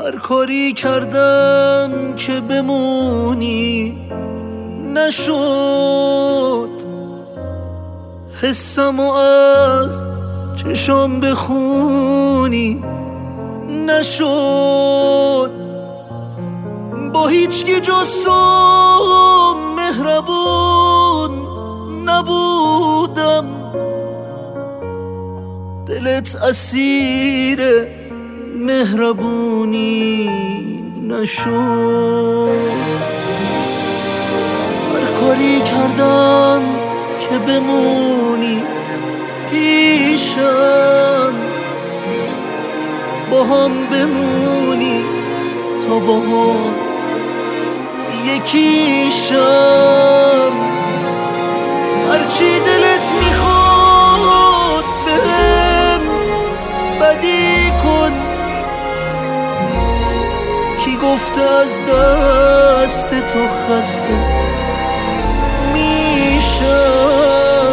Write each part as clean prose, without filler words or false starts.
هر کاری کردم که بمونی نشد، حسمو از چشام بخونی نشد. با هیچکی جز تو مهربون نبودم، دلت اسیر مهربونی نشد. هر کاری کردم که بمونی پیشم، با هم بمونی تا باهات یکیشم. هرچی دلت میخواد بهم بدی کن، کی گفته از دست تو خسته میشم.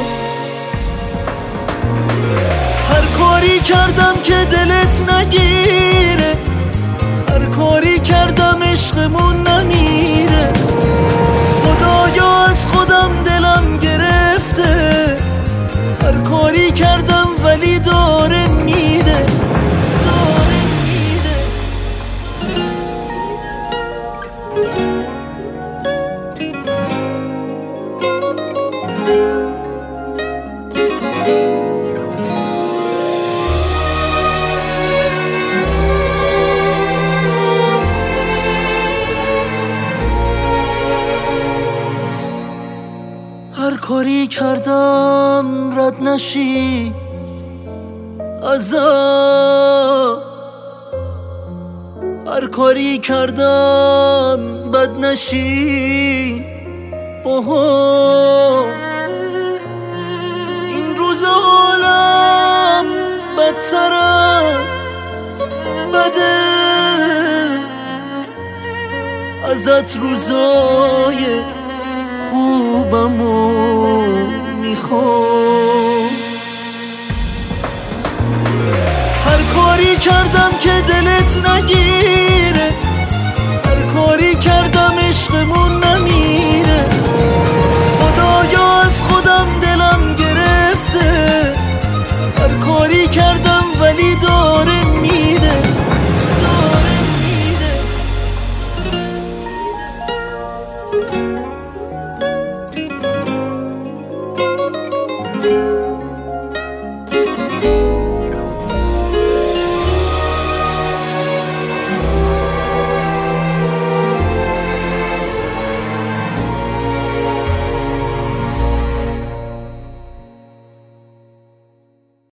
هر کاری کردم که دلت نگیره، هر کاری کردم عشقمون نمیره. خدایا از خودم دلم گرفته، هر کاری کردم ولی داره میره. هر کاری کردم رد نشی ازم، هر کاری کردم بد نشی با هم. این روزا حالم بدتر از بده، ازت روزای خوبمو میخوام. هر کاری کردم که دلت نگیره، هر کاری کردم عشقمون نمیره. خدایا از خودم دلم گرفته، هر کاری کردم ولی